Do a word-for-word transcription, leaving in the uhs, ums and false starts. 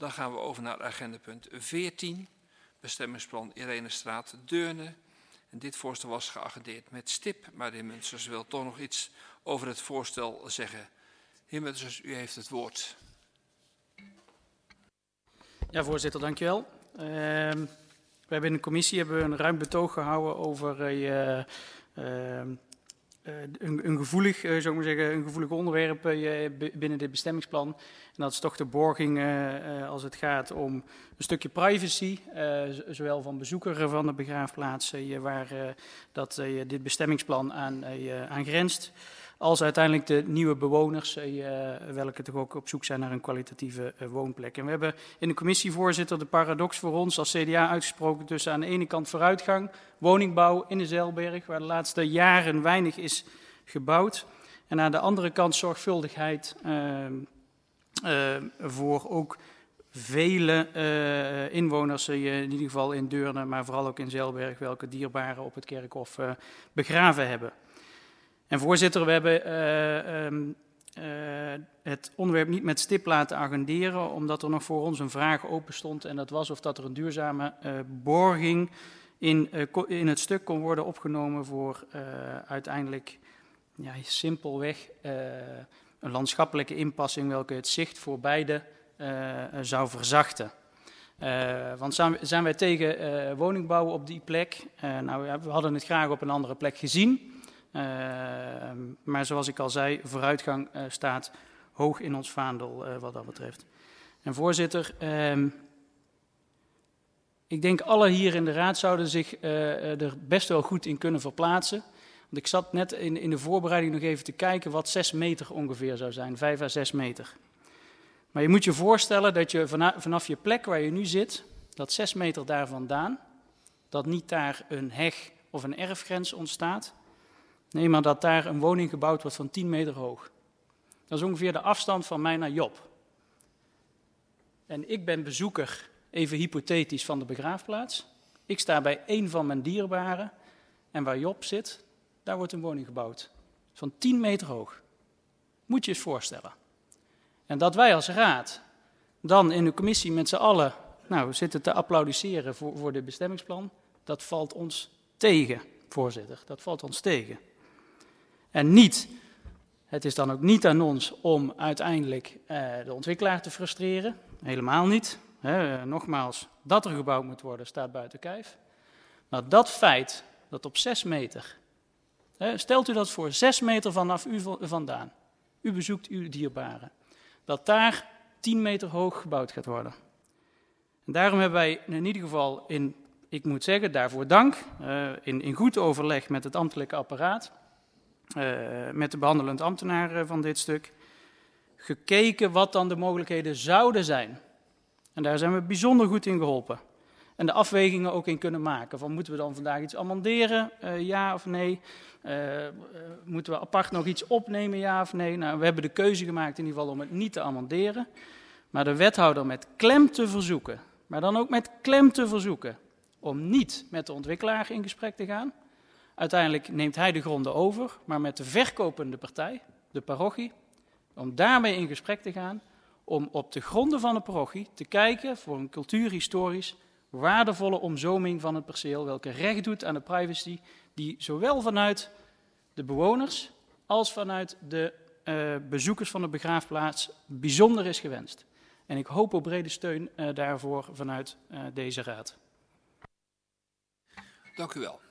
Dan gaan we over naar agendapunt veertien, bestemmingsplan Irenestraat Deurne. En dit voorstel was geagendeerd met stip, maar de heer Munsters wil toch nog iets over het voorstel zeggen. Heer Munsters, u heeft het woord. Ja, voorzitter, dank u wel. Uh, we hebben in de commissie hebben we een ruim betoog gehouden over uh, uh, Uh, een, een, gevoelig, uh, zou ik maar zeggen, een gevoelig onderwerp uh, binnen dit bestemmingsplan. En dat is toch de borging uh, uh, als het gaat om een stukje privacy, uh, zowel van bezoeker van de begraafplaats, uh, waar uh, dat, uh, dit bestemmingsplan aan, uh, aan grenst, als uiteindelijk de nieuwe bewoners, uh, welke toch ook op zoek zijn naar een kwalitatieve uh, woonplek. En we hebben in de commissievoorzitter de paradox voor ons als C D A uitgesproken tussen aan de ene kant vooruitgang, woningbouw in de Zeilberg, waar de laatste jaren weinig is gebouwd. En aan de andere kant zorgvuldigheid uh, uh, voor ook vele uh, inwoners, uh, in ieder geval in Deurne, maar vooral ook in Zeilberg, welke dierbaren op het kerkhof uh, begraven hebben. En voorzitter, we hebben uh, um, uh, het onderwerp niet met stip laten agenderen, omdat er nog voor ons een vraag open stond. En dat was of dat er een duurzame uh, borging in, uh, in het stuk kon worden opgenomen voor uh, uiteindelijk ja, simpelweg uh, een landschappelijke inpassing, welke het zicht voor beide uh, zou verzachten. Uh, want zijn, zijn wij tegen uh, woningbouw op die plek? Uh, nou, we hadden het graag op een andere plek gezien. Uh, maar zoals ik al zei, vooruitgang uh, staat hoog in ons vaandel uh, wat dat betreft. En voorzitter, uh, ik denk alle hier in de raad zouden zich uh, er best wel goed in kunnen verplaatsen. Want ik zat net in, in de voorbereiding nog even te kijken wat zes meter ongeveer zou zijn, vijf à zes meter. Maar je moet je voorstellen dat je vanaf, vanaf je plek waar je nu zit, dat zes meter daar vandaan, dat niet daar een heg of een erfgrens ontstaat. Nee, maar dat daar een woning gebouwd wordt van tien meter hoog. Dat is ongeveer de afstand van mij naar Job. En ik ben bezoeker, even hypothetisch, van de begraafplaats. Ik sta bij één van mijn dierbaren. En waar Job zit, daar wordt een woning gebouwd. Van tien meter hoog. Moet je eens voorstellen. En dat wij als raad dan in de commissie met z'n allen nou, zitten te applaudisseren voor, voor dit bestemmingsplan. Dat valt ons tegen, voorzitter. Dat valt ons tegen. En niet, het is dan ook niet aan ons om uiteindelijk uh, de ontwikkelaar te frustreren. Helemaal niet. He, uh, nogmaals, dat er gebouwd moet worden staat buiten kijf. Maar dat feit dat op zes meter, he, stelt u dat voor, zes meter vanaf u vandaan. U bezoekt uw dierbaren. Dat daar tien meter hoog gebouwd gaat worden. En daarom hebben wij in ieder geval, in, ik moet zeggen, daarvoor dank, uh, in, in goed overleg met het ambtelijke apparaat, Uh, met de behandelend ambtenaar uh, van dit stuk, gekeken wat dan de mogelijkheden zouden zijn. En daar zijn we bijzonder goed in geholpen. En de afwegingen ook in kunnen maken. Van moeten we dan vandaag iets amenderen, uh, ja of nee? Uh, uh, moeten we apart nog iets opnemen, ja of nee? Nou, we hebben de keuze gemaakt in ieder geval om het niet te amenderen. Maar de wethouder met klem te verzoeken, maar dan ook met klem te verzoeken, om niet met de ontwikkelaar in gesprek te gaan. Uiteindelijk neemt hij de gronden over, maar met de verkopende partij, de parochie, om daarmee in gesprek te gaan, om op de gronden van de parochie te kijken voor een cultuurhistorisch waardevolle omzoming van het perceel, welke recht doet aan de privacy, die zowel vanuit de bewoners als vanuit de uh, bezoekers van de begraafplaats bijzonder is gewenst. En ik hoop op brede steun uh, daarvoor vanuit uh, deze raad. Dank u wel.